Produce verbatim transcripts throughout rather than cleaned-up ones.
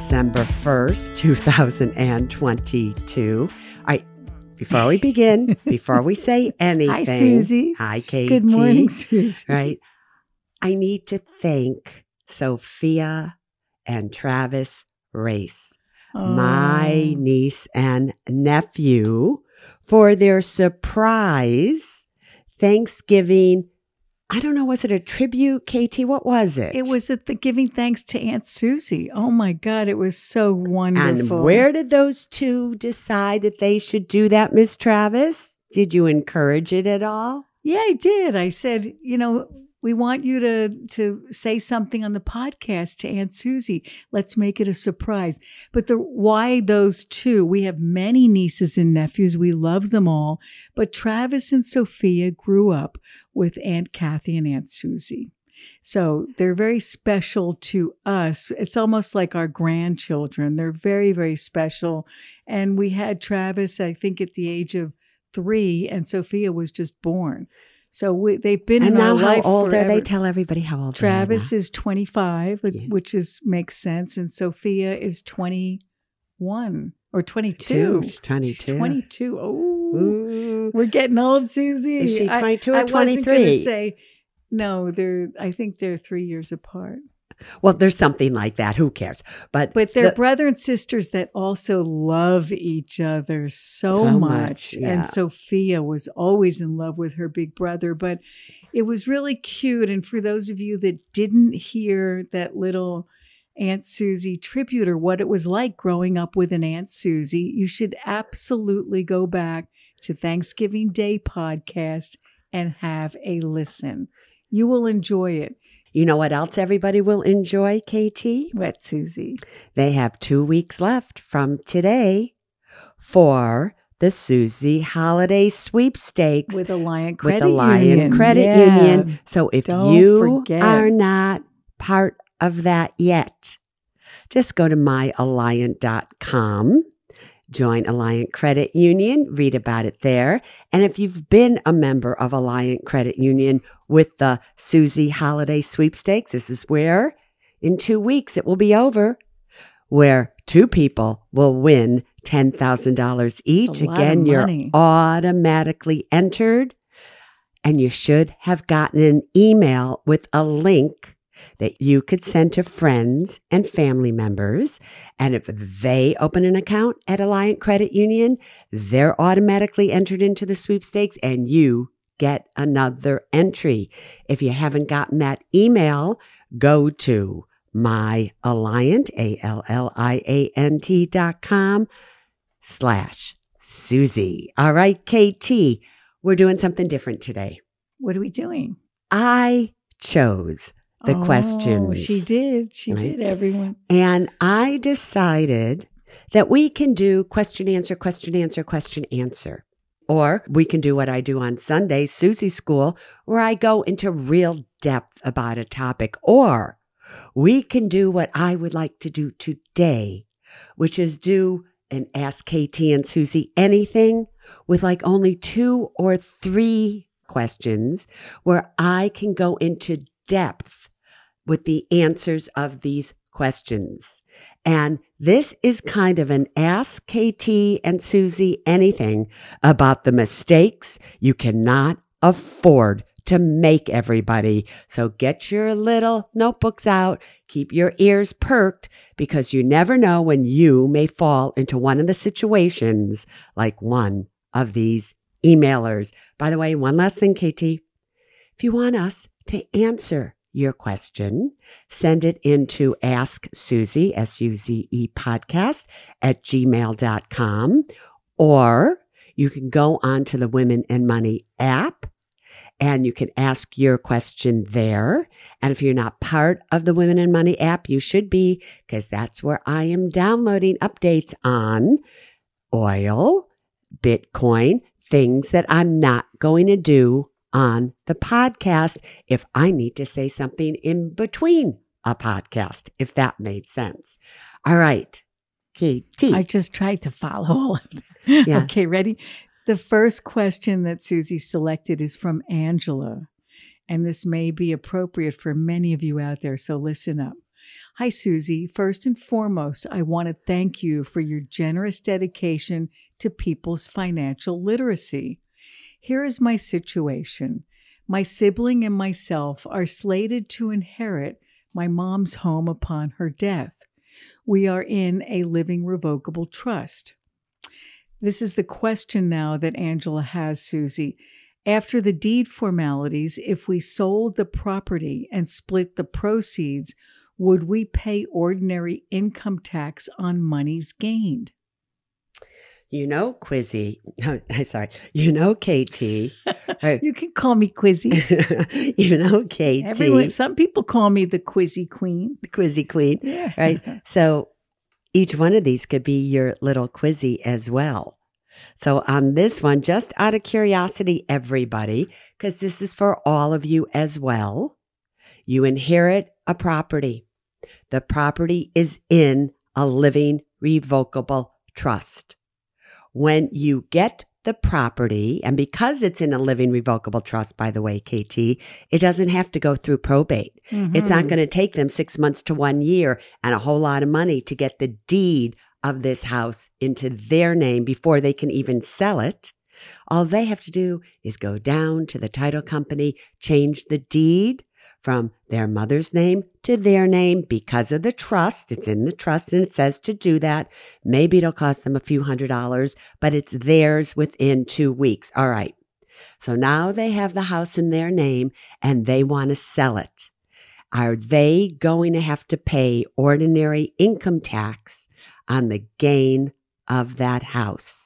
December first, two thousand twenty-two. All right, before we begin, before we say anything. Hi, Susie. Hi, Katie. Good morning, Susie. Right. I need to thank Sophia and Travis Race, Oh. my niece and nephew, for their surprise Thanksgiving. I don't know, was it a tribute, Katie? What was it? It was at the giving thanks to Aunt Susie. Oh my God, it was so wonderful. And where did those two decide that they should do that, Miss Travis? Did you encourage it at all? Yeah, I did. I said, you know, we want you to to say something on the podcast to Aunt Susie. Let's make it a surprise. But the why those two? We have many nieces and nephews. We love them all. But Travis and Sophia grew up with Aunt Kathy and Aunt Susie. So they're very special to us. It's almost like our grandchildren. They're very, very special. And we had Travis, I think, at the age of three, and Sophia was just born. So we, they've been and in now our life how old forever. are they? Tell everybody how old Travis they are now. is twenty-five, Yeah. which is makes sense, and Sophia is twenty-one or twenty-two. She's twenty-two. She's twenty-two. Oh, Ooh. we're getting old, Susie. Is she twenty-two I, or I wasn't twenty-three? going to say no. They're. I think they're three years apart. Well, there's something like that. Who cares? But But they're the- brother and sisters that also love each other so, So much. much, yeah. And Sophia was always in love with her big brother. But it was really cute. And for those of you that didn't hear that little Aunt Susie tribute or what it was like growing up with an Aunt Susie, you should absolutely go back to Thanksgiving Day podcast and have a listen. You will enjoy it. you know what else everybody will enjoy, Katie? What, Susie? They have two weeks left from today for the Susie Holiday Sweepstakes With Alliant Credit with Alliant Union. Credit Yeah. Union. So if Don't you forget. are not part of that yet, just go to my alliant dot com, join Alliant Credit Union, read about it there. And if you've been a member of Alliant Credit Union with the Susie Holiday Sweepstakes, this is where in two weeks it will be over, where two people will win ten thousand dollars each. a lot Again, of you're money. automatically entered, and you should have gotten an email with a link that you could send to friends and family members. And if they open an account at Alliant Credit Union, they're automatically entered into the sweepstakes and you get another entry. If you haven't gotten that email, go to my Alliant, A L L I A N T dot com slash Susie. All right, K T, we're doing something different today. What are we doing? I chose the Oh, questions. She did. She Right. did, everyone. And I decided that we can do question, answer, question, answer, question, answer. Or we can do what I do on Sunday, Susie School, where I go into real depth about a topic. Or we can do what I would like to do today, which is do an Ask K T and Susie Anything with like only two or three questions where I can go into depth with the answers of these questions. And this is kind of an Ask K T and Susie Anything about the mistakes you cannot afford to make, everybody. So get your little notebooks out, keep your ears perked, because you never know when you may fall into one of the situations like one of these emailers. By the way, one last thing, K T. If you want us to answer your question, send it into Ask Susie, S U Z E podcast at gmail dot com, or you can go on to the Women and Money app and you can ask your question there. And if you're not part of the Women and Money app, you should be, because that's where I am downloading updates on oil, Bitcoin, things that I'm not going to do on the podcast if I need to say something in between a podcast, if that made sense. All right, K T. I just tried to follow all of that. Yeah. Okay, ready? The first question that Susie selected is from Angela, and this may be appropriate for many of you out there, so listen up. Hi, Susie. First and foremost, I want to thank you for your generous dedication to people's financial literacy. Here is my situation. My sibling and myself are slated to inherit my mom's home upon her death. We are in a living revocable trust. This is the question now that Angela has, Susie. After the deed formalities, if we sold the property and split the proceeds, would we pay ordinary income tax on monies gained? You know, Quizzy, I'm sorry, you know, K T. You can call me Quizzy. You know, K T. Everyone, some people call me the Quizzy Queen. The Quizzy Queen, Yeah. right? So each one of these could be your little Quizzy as well. So on this one, just out of curiosity, everybody, because this is for all of you as well, you inherit a property. The property is in a living revocable trust. When you get the property, and because it's in a living revocable trust, by the way, K T, it doesn't have to go through probate. Mm-hmm. It's not going to take them six months to one year and a whole lot of money to get the deed of this house into their name before they can even sell it. All they have to do is go down to the title company, change the deed from their mother's name to their name because of the trust. It's in the trust and it says to do that. Maybe it'll cost them a few hundred dollars, but it's theirs within two weeks. All right. So now they have the house in their name and they want to sell it. Are they going to have to pay ordinary income tax on the gain of that house?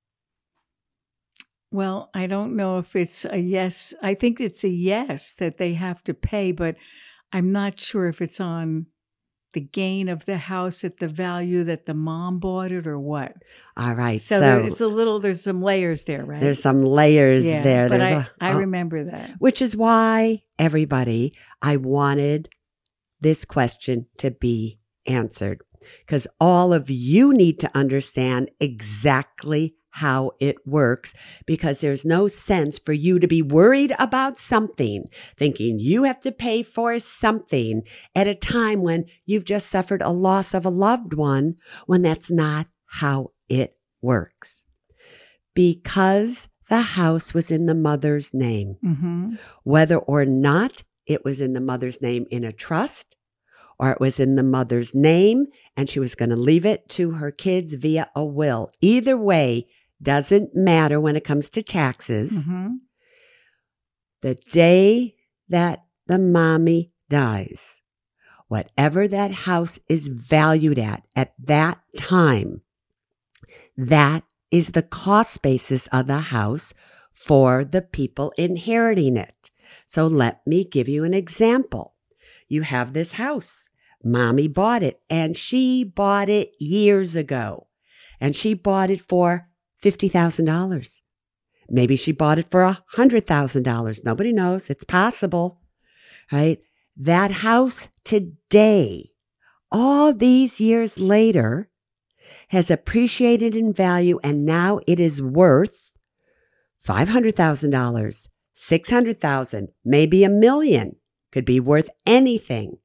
Well, I don't know if it's a yes. I think it's a yes that they have to pay, but I'm not sure if it's on the gain of the house at the value that the mom bought it or what. All right. So, So, there, it's a little, there's some layers there, right? there's some layers yeah, there. But There's I, a, I oh, remember that. which is why, everybody, I wanted this question to be answered, because all of you need to understand exactly how it works, because there's no sense for you to be worried about something, thinking you have to pay for something at a time when you've just suffered a loss of a loved one, when that's not how it works. Because the house was in the mother's name, Mm-hmm. whether or not it was in the mother's name in a trust, or it was in the mother's name and she was going to leave it to her kids via a will. Either way, doesn't matter when it comes to taxes. Mm-hmm. The day that the mommy dies, whatever that house is valued at at that time, that is the cost basis of the house for the people inheriting it. So let me give you an example. You have this house. Mommy bought it, and she bought it years ago, and she bought it for fifty thousand dollars. Maybe she bought it for one hundred thousand dollars. Nobody knows. It's possible, right? That house today, all these years later, has appreciated in value, and now it is worth five hundred thousand dollars, six hundred thousand dollars, maybe a million. Could be worth anything.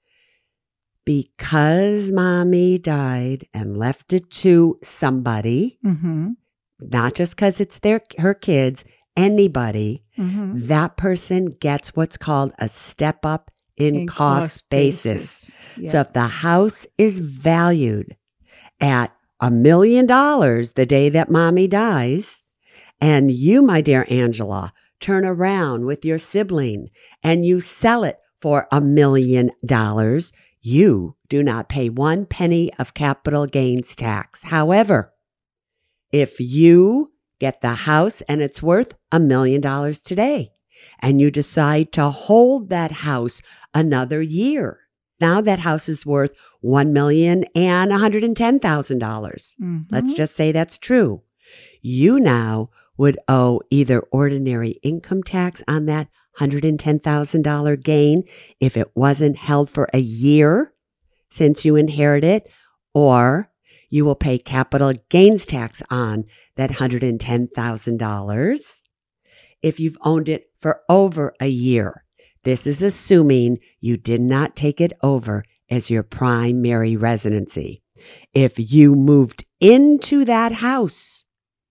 Because mommy died and left it to somebody, Mm-hmm. not just because it's their her kids, anybody, Mm-hmm. that person gets what's called a step up in, In cost, basis. Yeah. So if the house is valued at a million dollars the day that mommy dies, and you, my dear Angela, turn around with your sibling and you sell it for a million dollars, you do not pay one penny of capital gains tax. However, if you get the house and it's worth a million dollars today, and you decide to hold that house another year, now that house is worth one million and one hundred ten thousand dollars. Mm-hmm. Let's just say that's true. You now would owe either ordinary income tax on that one hundred ten thousand dollars gain if it wasn't held for a year since you inherited it, or you will pay capital gains tax on that one hundred ten thousand dollars if you've owned it for over a year. This is assuming you did not take it over as your primary residency. If you moved into that house,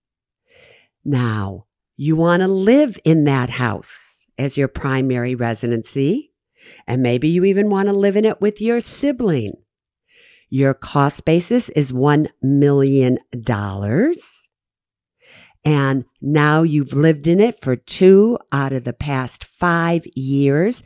now you want to live in that house as your primary residency, and maybe you even want to live in it with your sibling. Your cost basis is one million dollars. And now you've lived in it for two out of the past five years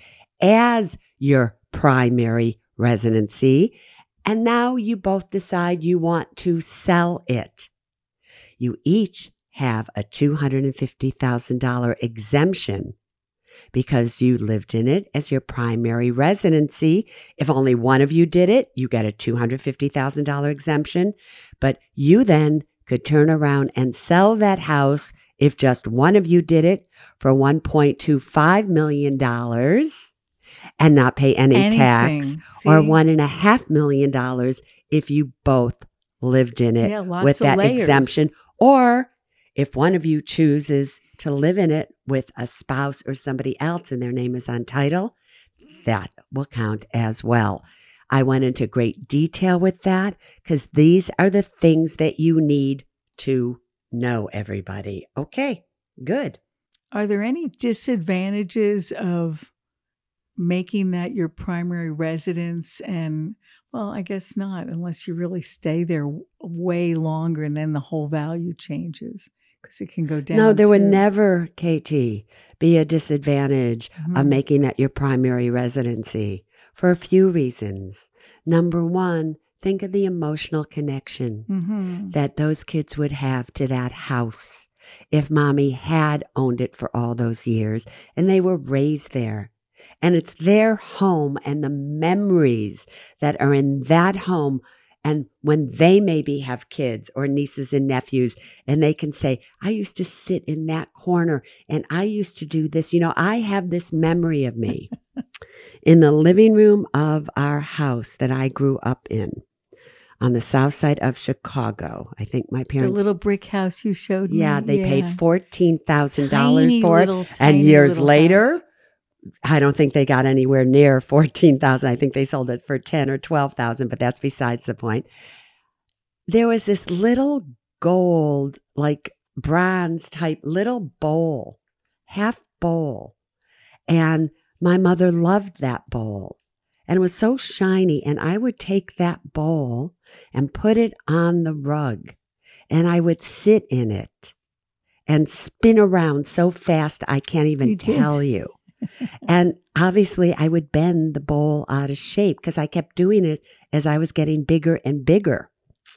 as your primary residency. And now you both decide you want to sell it. You each have a two hundred fifty thousand dollars exemption because you lived in it as your primary residency. If only one of you did it, you get a two hundred fifty thousand dollars exemption. But you then could turn around and sell that house if just one of you did it for one point two five million dollars and not pay any Anything. tax, See? or one and a half million dollars if you both lived in it Yeah, lots with of that layers. exemption. Or if one of you chooses to live in it with a spouse or somebody else and their name is on title, that will count as well. I went into great detail with that because these are the things that you need to know, everybody. Okay, good. Are there any disadvantages of making that your primary residence? And, well, I guess not, unless you really stay there w- way longer and then the whole value changes because it can go down. No, there would too. never, K T, be a disadvantage of Mhm. making that your primary residency for a few reasons. Number one, think of the emotional connection Mhm. that those kids would have to that house if mommy had owned it for all those years and they were raised there. And it's their home and the memories that are in that home. And when they maybe have kids or nieces and nephews, and they can say, I used to sit in that corner and I used to do this. You know, I have this memory of me in the living room of our house that I grew up in on the south side of Chicago. I think my The parents, little brick house you showed me. yeah, they paid Yeah. fourteen thousand dollars Tiny for it. little, And tiny years little later, house. I don't think they got anywhere near fourteen thousand. I think they sold it for ten or twelve thousand, but that's besides the point. There was this little gold, like bronze type little bowl, half bowl. And my mother loved that bowl. And it was so shiny. And I would take that bowl and put it on the rug. And I would sit in it and spin around so fast I can't even You did. tell you. And obviously I would bend the bowl out of shape because I kept doing it as I was getting bigger and bigger.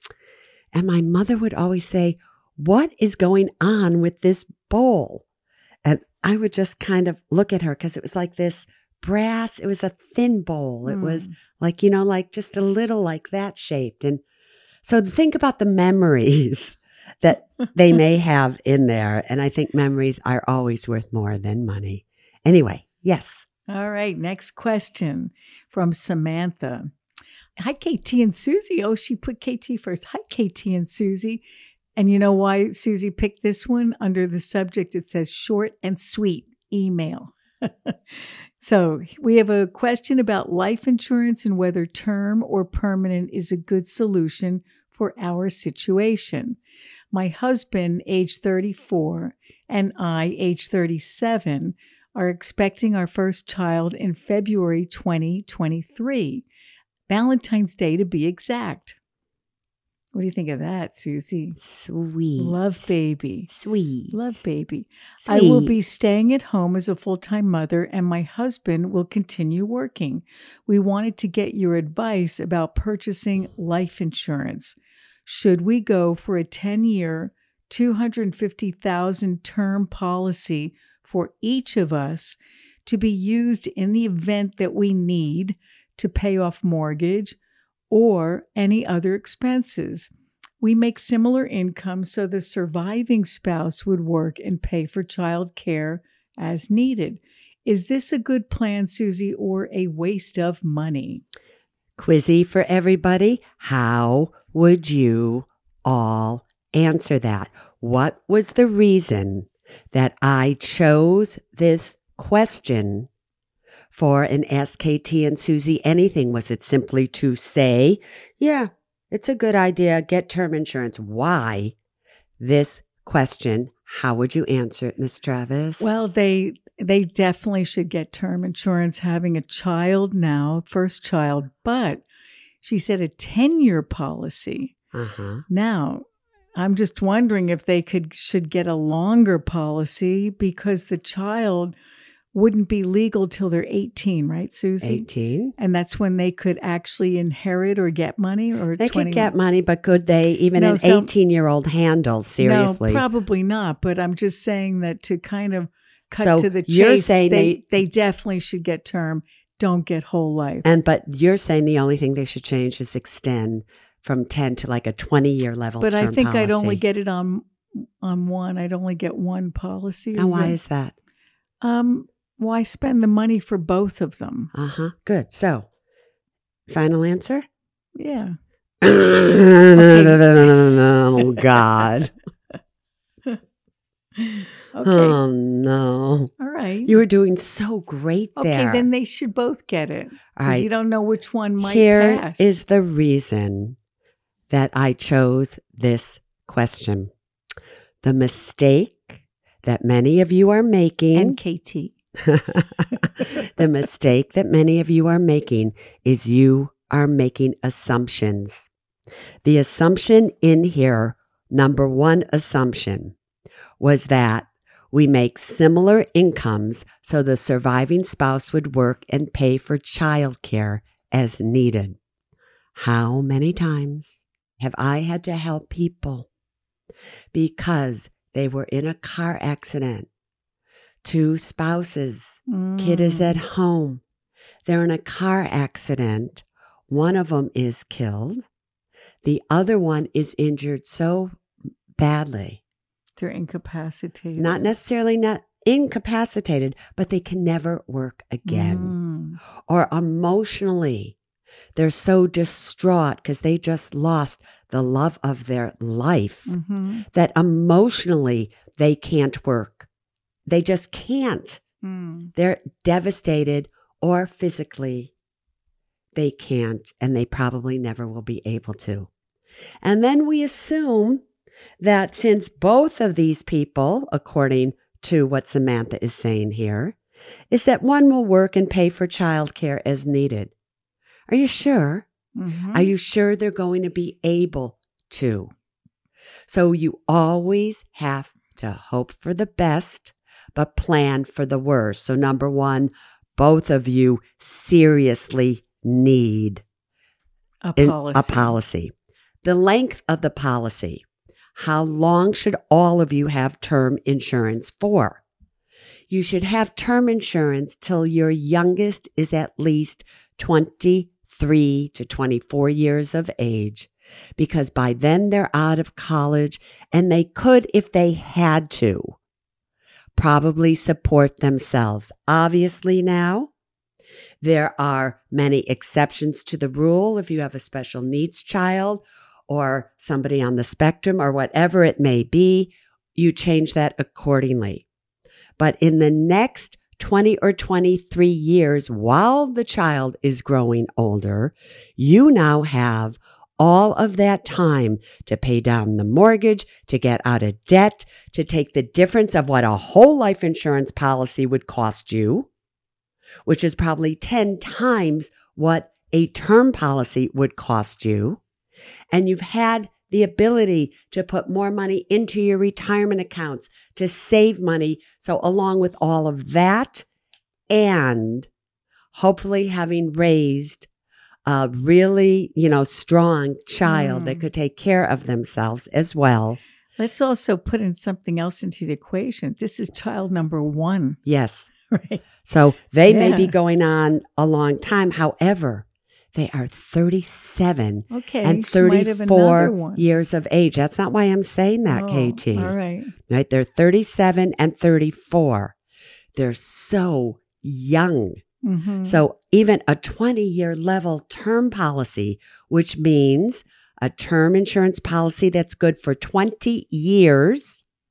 And my mother would always say, what is going on with this bowl? And I would just kind of look at her because it was like this brass. It was a thin bowl. It was Mm. like, you know, like just a little like that shaped. And so think about the memories that they may have in there. And I think memories are always worth more than money. Anyway, yes. All right, next question from Samantha. Hi, K T and Susie. Oh, she put K T first. Hi, K T and Susie. And you know why Susie picked this one? Under the subject, it says short and sweet email. So we have a question about life insurance and whether term or permanent is a good solution for our situation. My husband, age thirty-four, and I, age thirty-seven, are expecting our first child in February twenty twenty-three, Valentine's Day to be exact. What do you think of that, Susie? Sweet. Love baby. Sweet. Love baby. Sweet. I will be staying at home as a full-time mother, and my husband will continue working. We wanted to get your advice about purchasing life insurance. Should we go for a ten-year, two hundred fifty thousand dollars term policy for each of us to be used in the event that we need to pay off mortgage or any other expenses? We make similar income, so the surviving spouse would work and pay for child care as needed. Is this a good plan, Susie, or a waste of money? Quizzy for everybody. How would you all answer that? What was the reason that I chose this question for an Ask Katie and Susie anything? Was it simply to say, yeah, it's a good idea, get term insurance? Why this question? How would you answer it, Miss Travis? Well, they they definitely should get term insurance having a child now, first child, but she said a ten-year policy. Uh-huh. Now, I'm just wondering if they could should get a longer policy because the child wouldn't be legal till they're eighteen, right, Susie? eighteen. And that's when they could actually inherit or get money, or They twenty could get money, but could they even No, an so- eighteen-year-old handle, seriously? No, probably not. But I'm just saying that to kind of cut So to the chase, you're saying they, they- they definitely should get term. Don't get whole life. And but you're saying the only thing they should change is extend from ten to like a twenty-year level But term I think I'd policy. only get it on on one. I'd only get one policy. And why Yeah. is that? Um, why spend the money for both of them? Uh-huh. Good. So, final answer? Yeah. Oh, God. Okay. Oh, no. All right. You were doing so great okay, there. then they should both get it. All Because right. you don't know which one might Here pass. is the reason that I chose this question. The mistake that many of you are making, and K T. the mistake that many of you are making is you are making assumptions. The assumption in here, number one assumption, was that we make similar incomes so the surviving spouse would work and pay for childcare as needed. How many times have I had to help people because they were in a car accident? Two spouses, kid is at home. They're in a car accident. One of them is killed. The other one is injured so badly. They're incapacitated. Not necessarily not incapacitated, but they can never work again. Mm. Or emotionally, they're so distraught because they just lost the love of their life Mhm. that emotionally they can't work. They just can't. Mm. They're devastated, or physically they can't, and they probably never will be able to. And then we assume that since both of these people, according to what Samantha is saying here, is that one will work and pay for childcare as needed. Are you sure? Mhm. Are you sure they're going to be able to? So you always have to hope for the best, but plan for the worst. So number one, both of you seriously need a in- policy. a policy. The length of the policy. How long should all of you have term insurance for? You should have term insurance till your youngest is at least twenty-three to twenty-four years of age, because by then they're out of college and they could, if they had to, probably support themselves. Obviously now, there are many exceptions to the rule if you have a special needs child or somebody on the spectrum or whatever it may be, you change that accordingly. But in the next twenty or twenty-three years, while the child is growing older, you now have all of that time to pay down the mortgage, to get out of debt, to take the difference of what a whole life insurance policy would cost you, which is probably ten times what a term policy would cost you. And you've had the ability to put more money into your retirement accounts, to save money. So along with all of that, and hopefully having raised a really, you know, strong child Mm. that could take care of themselves as well. Let's also put in something else into the equation. This is child number one, Yes. right? So they may be Yeah. going on a long time. However, they are thirty-seven Okay. and she might have another thirty-four one. years of age. That's not why I'm saying that, Oh, Katie. All right. Right? They're thirty-seven and thirty-four. They're so young. Mhm. So even a twenty-year level term policy, which means a term insurance policy that's good for twenty years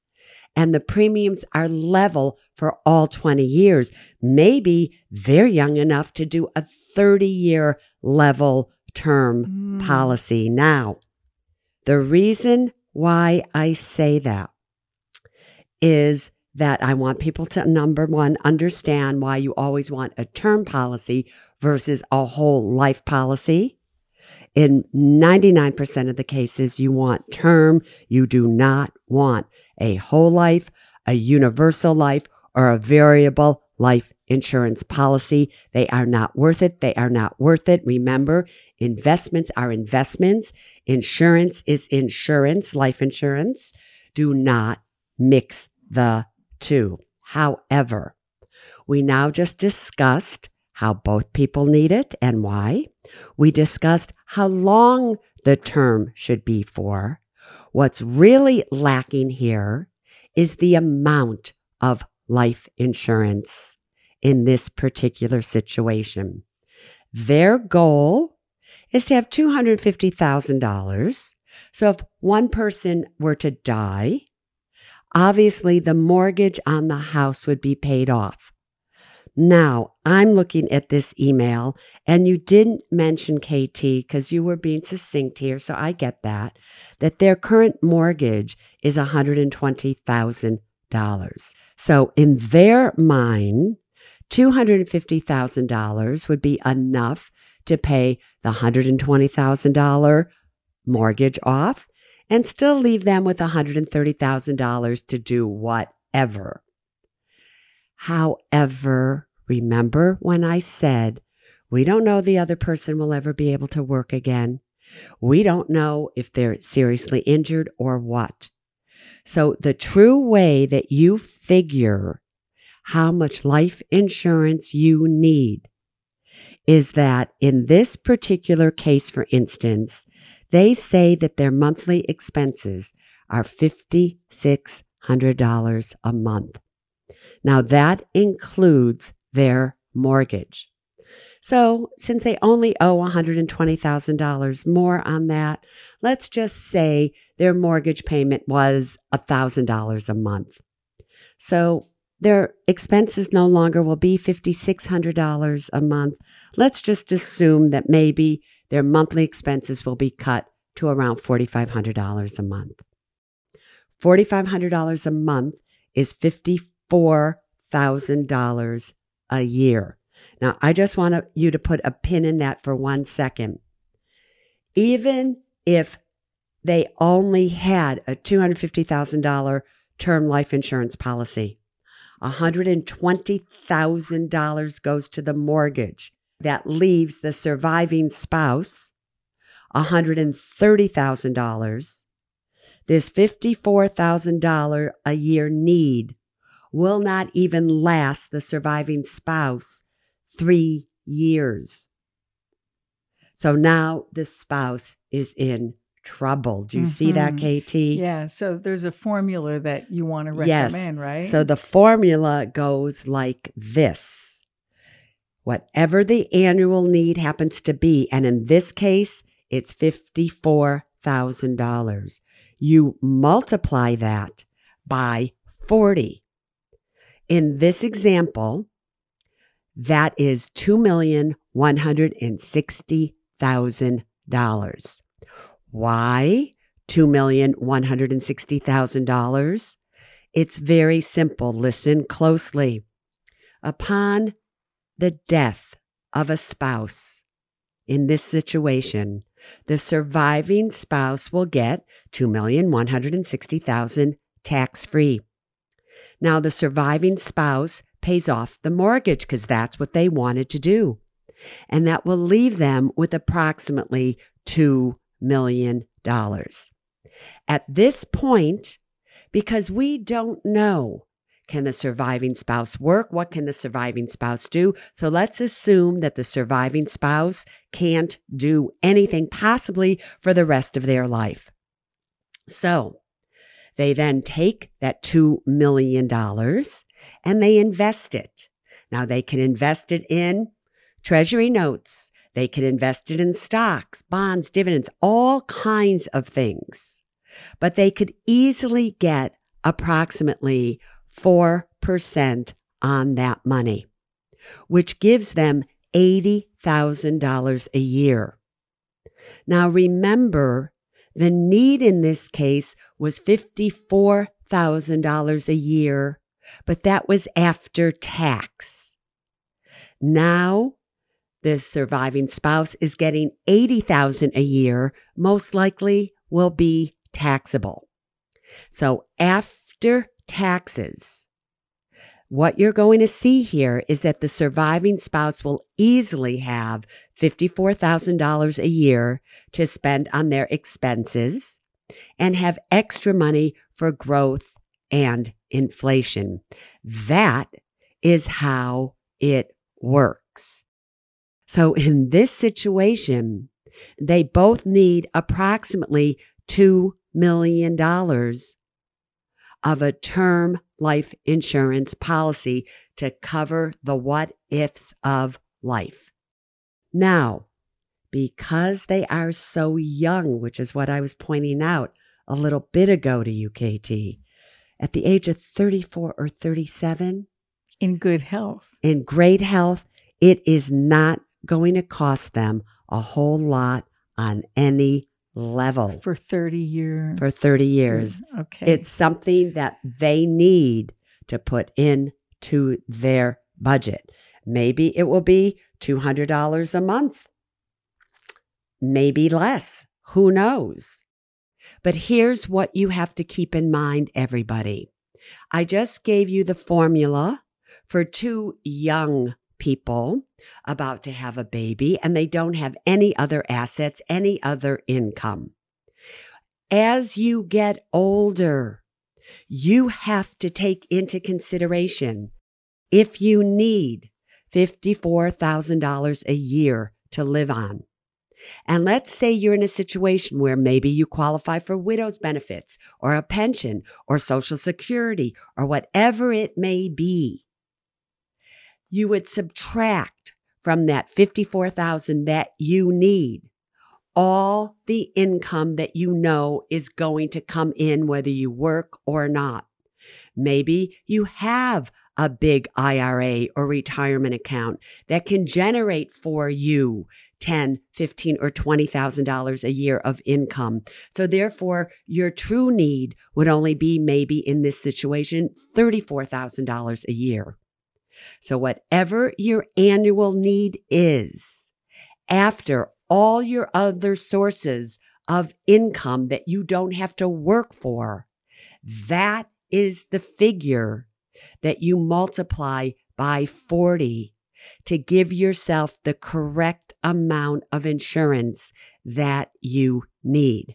and the premiums are level for all twenty years. Maybe they're young enough to do a thirty-year level term Mm. policy. Now, the reason why I say that is that I want people to, number one, understand why you always want a term policy versus a whole life policy. In ninety-nine percent of the cases, you want term. You do not want a whole life, a universal life, or a variable life insurance policy. They are not worth it. They are not worth it. Remember, investments are investments. Insurance is insurance, life insurance. Do not mix the two. However, we now just discussed how both people need it and why. We discussed how long the term should be for. What's really lacking here is the amount of life insurance in this particular situation. Their goal is to have two hundred fifty thousand dollars. So if one person were to die, obviously the mortgage on the house would be paid off. Now, I'm looking at this email, and you didn't mention, K T, because you were being succinct here, so I get that, that their current mortgage is one hundred twenty thousand dollars. So in their mind, two hundred fifty thousand dollars would be enough to pay the one hundred twenty thousand dollars mortgage off and still leave them with one hundred thirty thousand dollars to do whatever. However, remember when I said we don't know the other person will ever be able to work again. We don't know if they're seriously injured or what. So the true way that you figure how much life insurance you need is that in this particular case, for instance, they say that their monthly expenses are five thousand six hundred dollars a month. Now, that includes their mortgage. So since they only owe one hundred twenty thousand dollars more on that, let's just say their mortgage payment was one thousand dollars a month. So their expenses no longer will be five thousand six hundred dollars a month. Let's just assume that maybe their monthly expenses will be cut to around four thousand five hundred dollars a month. four thousand five hundred dollars a month is fifty-four thousand dollars a year. Now, I just want you to put a pin in that for one second. Even if they only had a two hundred fifty thousand dollars term life insurance policy, one hundred twenty thousand dollars goes to the mortgage. That leaves the surviving spouse one hundred thirty thousand dollars. This fifty-four thousand dollars a year need will not even last the surviving spouse three years. So now the spouse is in trouble. Do you mm-hmm. see that, K T? Yeah. So there's a formula that you want to recommend, yes. right? So the formula goes like this. Whatever the annual need happens to be, and in this case, it's fifty-four thousand dollars. You multiply that by forty. In this example, that is two million one hundred sixty thousand dollars. Why two million one hundred sixty thousand dollars? It's very simple. Listen closely. Upon the death of a spouse in this situation, the surviving spouse will get two million one hundred sixty thousand dollars tax-free. Now, the surviving spouse pays off the mortgage because that's what they wanted to do. And that will leave them with approximately two million dollars. At this point, because we don't know, can the surviving spouse work? What can the surviving spouse do? So let's assume that the surviving spouse can't do anything possibly for the rest of their life. So they then take that two million dollars and they invest it. Now, they can invest it in treasury notes. They can invest it in stocks, bonds, dividends, all kinds of things. But they could easily get approximately four percent on that money, which gives them eighty thousand dollars a year. Now remember, the need in this case was fifty-four thousand dollars a year, but that was after tax. Now the surviving spouse is getting eighty thousand dollars a year, most likely will be taxable. So after taxes, what you're going to see here is that the surviving spouse will easily have fifty-four thousand dollars a year to spend on their expenses and have extra money for growth and inflation. That is how it works. So in this situation, they both need approximately two million dollars of a term life insurance policy to cover the what ifs of life. Now, because they are so young, which is what I was pointing out a little bit ago to you, K T, at the age of thirty-four or thirty-seven, in good health, in great health, it is not going to cost them a whole lot on any level. For thirty years. For thirty years. Okay. It's something that they need to put into their budget. Maybe it will be two hundred dollars a month. Maybe less. Who knows? But here's what you have to keep in mind, everybody. I just gave you the formula for two young people about to have a baby, and they don't have any other assets, any other income. As you get older, you have to take into consideration if you need fifty-four thousand dollars a year to live on. And let's say you're in a situation where maybe you qualify for widow's benefits or a pension or Social Security or whatever it may be. You would subtract from that fifty-four thousand dollars that you need all the income that you know is going to come in whether you work or not. Maybe you have a big I R A or retirement account that can generate for you ten, fifteen, or twenty thousand dollars a year of income. So therefore, your true need would only be maybe in this situation thirty-four thousand dollars a year. So whatever your annual need is, after all your other sources of income that you don't have to work for, that is the figure that you multiply by forty to give yourself the correct amount of insurance that you need.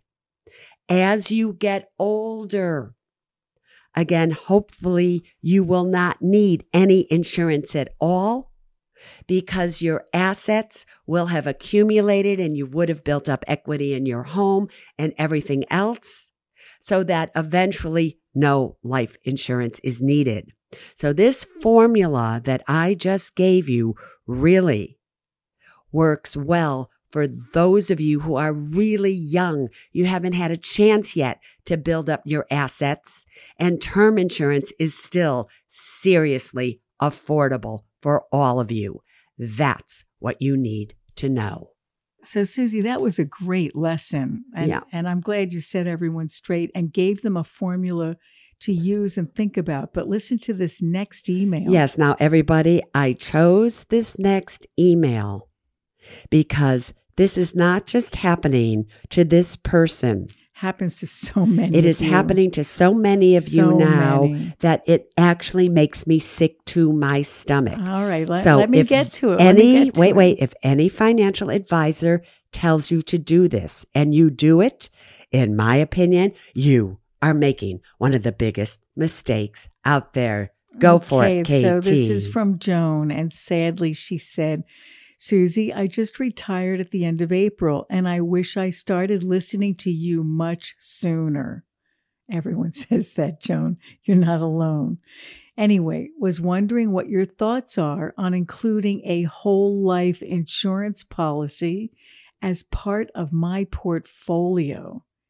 As you get older, again, hopefully you will not need any insurance at all because your assets will have accumulated and you would have built up equity in your home and everything else so that eventually no life insurance is needed. So this formula that I just gave you really works well for those of you who are really young. You haven't had a chance yet to build up your assets, and term insurance is still seriously affordable for all of you. That's what you need to know. So, Susie, that was a great lesson. And, yeah. and I'm glad you set everyone straight and gave them a formula to use and think about. But listen to this next email. Yes. Now, everybody, I chose this next email because this is not just happening to this person. Happens to so many. It is you. happening to so many of so you now many. that it actually makes me sick to my stomach. All right. Let, so let me if get to it. Any, let me get to wait, it. wait. If any financial advisor tells you to do this and you do it, in my opinion, you are making one of the biggest mistakes out there. Go okay, for it, K T. So this is from Joan, and sadly she said, Susie, I just retired at the end of April, and I wish I started listening to you much sooner. Everyone says that, Joan. You're not alone. Anyway, was wondering what your thoughts are on including a whole life insurance policy as part of my portfolio.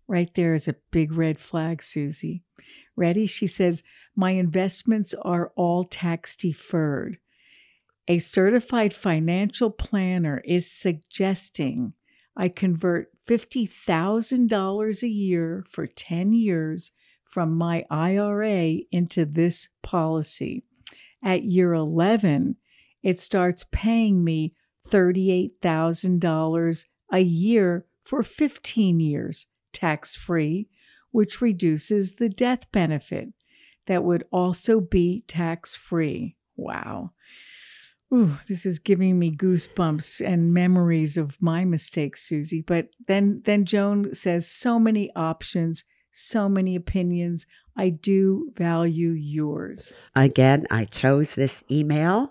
Right there is a big red flag, Susie. Ready? She says, my investments are all tax deferred. A certified financial planner is suggesting I convert fifty thousand dollars a year for ten years from my I R A into this policy. At year eleven, it starts paying me thirty-eight thousand dollars a year for fifteen years, tax-free, which reduces the death benefit. That would also be tax-free. Wow. Ooh, this is giving me goosebumps and memories of my mistakes, Susie. But then, then Joan says, so many options, so many opinions. I do value yours. Again, I chose this email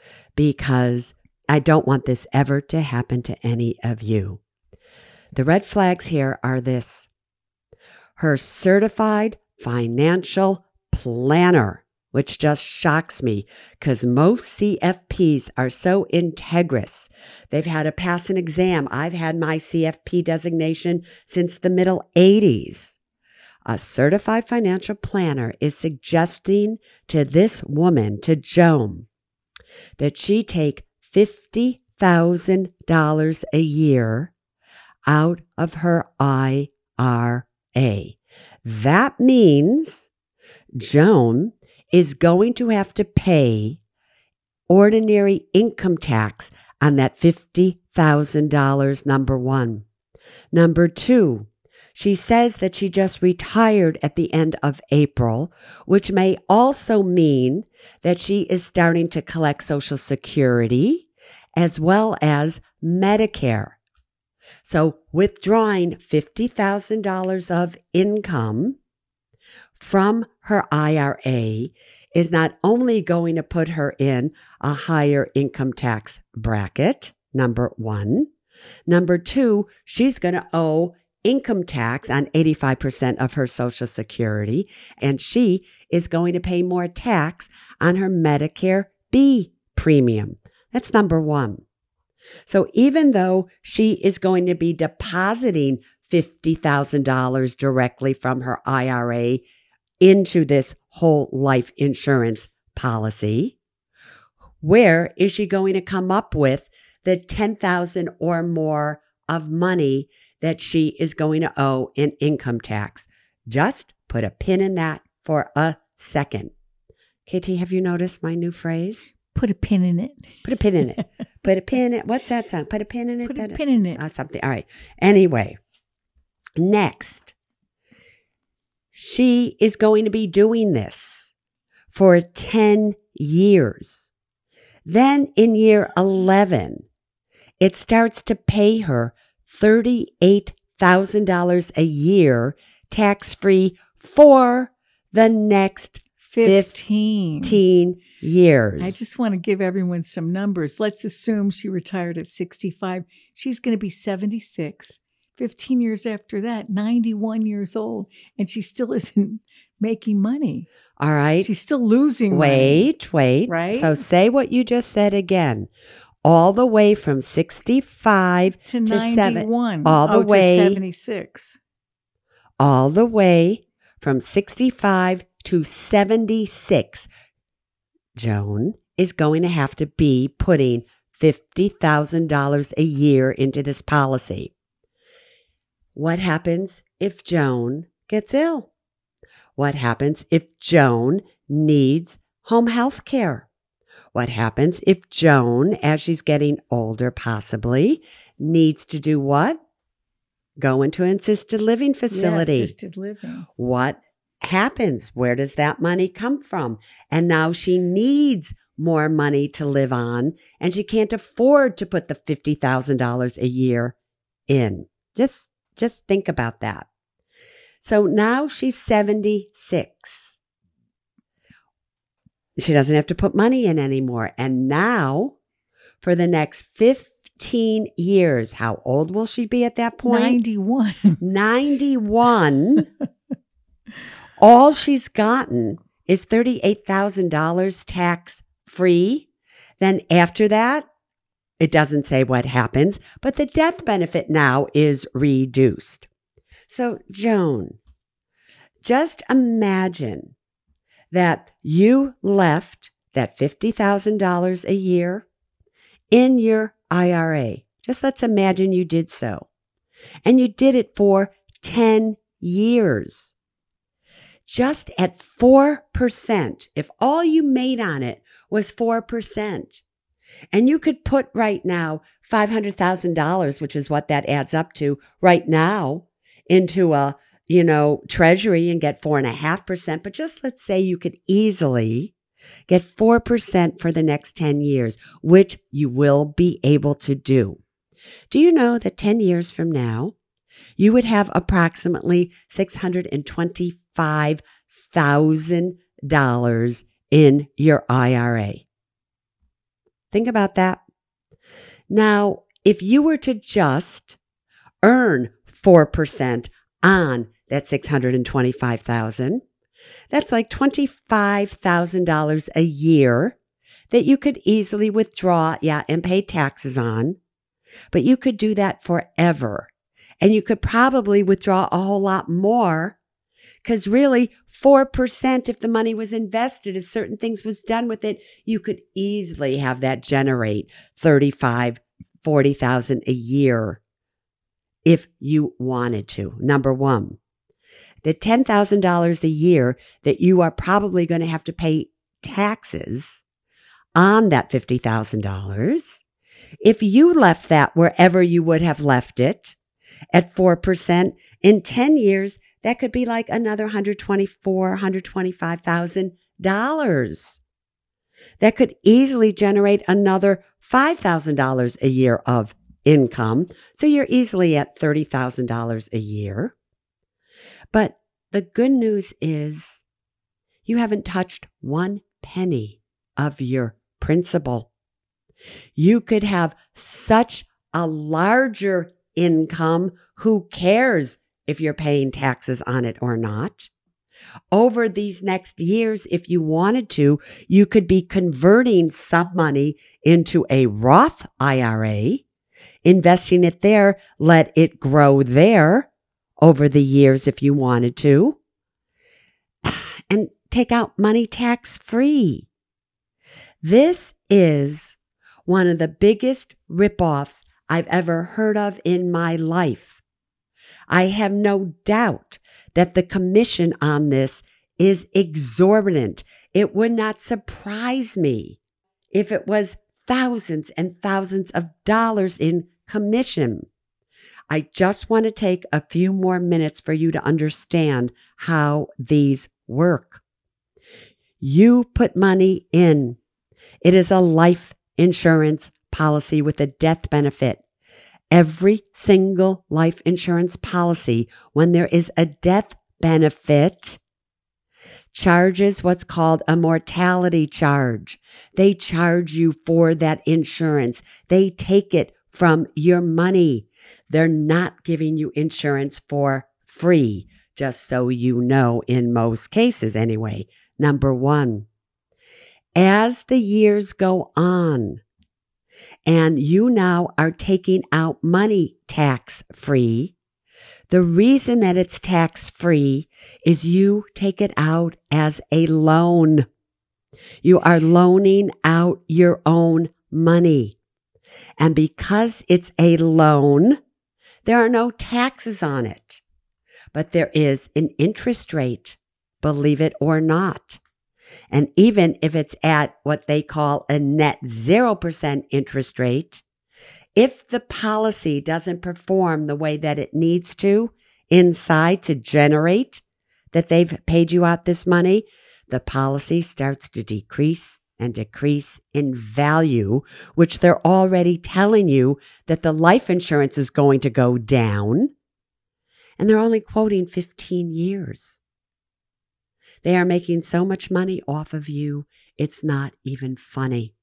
because I don't want this ever to happen to any of you. The red flags here are this. Her certified financial planner, which just shocks me because most C F Ps are so integrous. They've had to pass an exam. I've had my C F P designation since the middle eighties. A certified financial planner is suggesting to this woman, to Joan, that she take fifty thousand dollars a year out of her I R A. That means Joan is going to have to pay ordinary income tax on that fifty thousand dollars, number one. Number two, she says that she just retired at the end of April, which may also mean that she is starting to collect Social Security as well as Medicare. So withdrawing fifty thousand dollars of income from her I R A is not only going to put her in a higher income tax bracket, number one. Number two, she's going to owe income tax on eighty-five percent of her Social Security, and she is going to pay more tax on her Medicare B premium. That's number one. So even though she is going to be depositing fifty thousand dollars directly from her I R A into this whole life insurance policy, where is she going to come up with the ten thousand dollars or more of money that she is going to owe in income tax? Just put a pin in that for a second. Kitty, have you noticed my new phrase? Put a pin in it. Put a pin in it. Put a pin in it. What's that song? Put a pin in it. Put a pin in it. Uh, something. All right. Anyway, next, she is going to be doing this for ten years. Then in year eleven, it starts to pay her thirty-eight thousand dollars a year tax-free for the next fifteen. fifteen years. I just want to give everyone some numbers. Let's assume she retired at sixty-five. She's going to be seventy-six. fifteen years after that, ninety-one years old, and she still isn't making money. All right. She's still losing Wait, money. wait. Right? So say what you just said again. All the way from sixty-five to, to ninety-one. Seven, all the oh, way to seventy-six. All the way from sixty-five to seventy-six. Joan is going to have to be putting fifty thousand dollars a year into this policy. What happens if Joan gets ill? What happens if Joan needs home health care? What happens if Joan, as she's getting older possibly, needs to do what? Go into an assisted living facility. Yeah, assisted living. What happens? Where does that money come from? And now she needs more money to live on, and she can't afford to put the fifty thousand dollars a year in. Just, just think about that. So now she's seventy-six. She doesn't have to put money in anymore. And now, for the next fifteen years, how old will she be at that point? ninety-one. ninety-one. All she's gotten is thirty-eight thousand dollars tax-free. Then after that, it doesn't say what happens, but the death benefit now is reduced. So, Joan, just imagine that you left that fifty thousand dollars a year in your I R A. Just let's imagine you did so. And you did it for ten years. Just at four percent, if all you made on it was four percent, and you could put right now five hundred thousand dollars, which is what that adds up to right now, into a, you know, treasury and get four and a half percent. But just let's say you could easily get four percent for the next ten years, which you will be able to do. Do you know that ten years from now, you would have approximately six hundred twenty-five thousand dollars in your I R A? Think about that. Now, if you were to just earn four percent on that six hundred twenty-five thousand dollars, that's like twenty-five thousand dollars a year that you could easily withdraw, yeah, and pay taxes on. But you could do that forever. And you could probably withdraw a whole lot more, because really four percent, if the money was invested, if certain things was done with it, you could easily have that generate thirty-five, forty thousand a year if you wanted to. Number one, the ten thousand dollars a year that you are probably going to have to pay taxes on that fifty thousand dollars, if you left that wherever you would have left it at four percent, in ten years, that could be like another one hundred twenty-four thousand dollars, one hundred twenty-five thousand dollars. That could easily generate another five thousand dollars a year of income. So you're easily at thirty thousand dollars a year. But the good news is you haven't touched one penny of your principal. You could have such a larger income. Who cares if you're paying taxes on it or not? Over these next years, if you wanted to, you could be converting some money into a Roth I R A, investing it there, let it grow there over the years if you wanted to, and take out money tax free. This is one of the biggest ripoffs I've ever heard of in my life. I have no doubt that the commission on this is exorbitant. It would not surprise me if it was thousands and thousands of dollars in commission. I just want to take a few more minutes for you to understand how these work. You put money in. It is a life insurance policy with a death benefit. Every single life insurance policy, when there is a death benefit, charges what's called a mortality charge. They charge you for that insurance. They take it from your money. They're not giving you insurance for free, just so you know, in most cases anyway. Number one, as the years go on, and you now are taking out money tax-free, the reason that it's tax-free is you take it out as a loan. You are loaning out your own money. And because it's a loan, there are no taxes on it. But there is an interest rate, believe it or not. And even if it's at what they call a net zero percent interest rate, if the policy doesn't perform the way that it needs to inside to generate that they've paid you out this money, the policy starts to decrease and decrease in value, which they're already telling you that the life insurance is going to go down. And they're only quoting fifteen years. They are making so much money off of you, it's not even funny.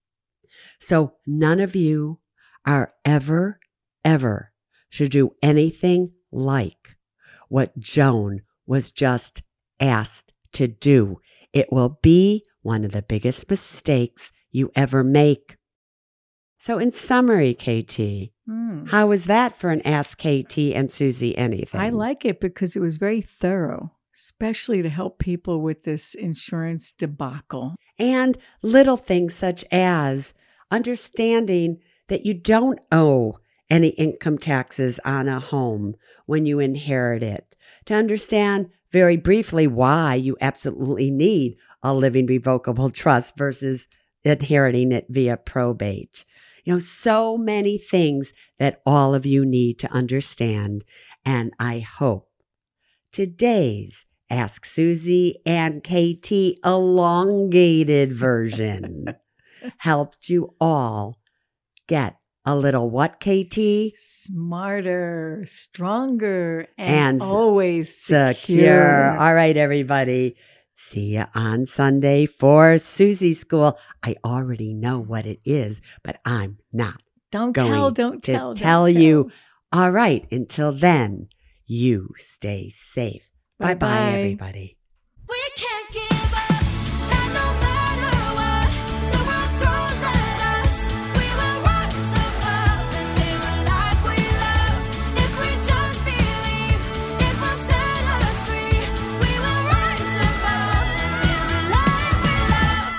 So none of you are ever, ever should do anything like what Joan was just asked to do. It will be one of the biggest mistakes you ever make. So in summary, K T, Hmm. how was that for an Ask K T and Susie Anything? I like it because it was very thorough, especially to help people with this insurance debacle. And little things such as understanding that you don't owe any income taxes on a home when you inherit it. To understand very briefly why you absolutely need a living revocable trust versus inheriting it via probate. You know, so many things that all of you need to understand. And I hope today's Ask Susie and K T elongated version helped you all get a little what, K T? Smarter, stronger, and, And always secure. Secure. All right, everybody. See you on Sunday for Susie School. I already know what it is, but I'm not Don't going tell, don't to tell, tell don't you. tell. All right, until then, you stay safe. Bye-bye, Bye-bye. everybody. We can't give up, and no matter what the world throws at us, we will rise above and live a life we love. If we just believe, it will set us free. We will rise above and live a life we love.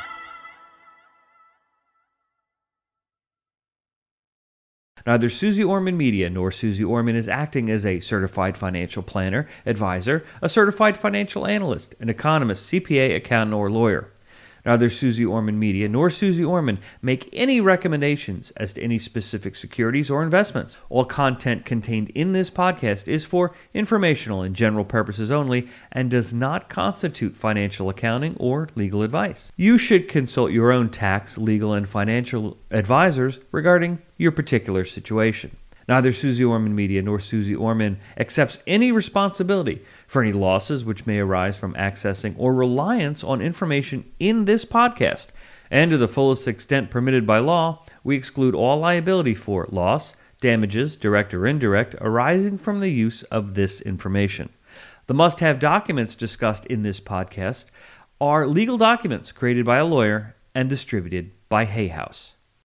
Neither Susie Orman Media nor Susie Orman is acting as a certified financial planner, advisor, a certified financial analyst, an economist, C P A, accountant, or lawyer. Neither Susie Orman Media nor Susie Orman make any recommendations as to any specific securities or investments. All content contained in this podcast is for informational and general purposes only and does not constitute financial accounting or legal advice. You should consult your own tax, legal, and financial advisors regarding your particular situation. Neither Susie Orman Media nor Susie Orman accepts any responsibility for any losses which may arise from accessing or reliance on information in this podcast. And to the fullest extent permitted by law, we exclude all liability for loss, damages, direct or indirect, arising from the use of this information. The must-have documents discussed in this podcast are legal documents created by a lawyer and distributed by Hay House.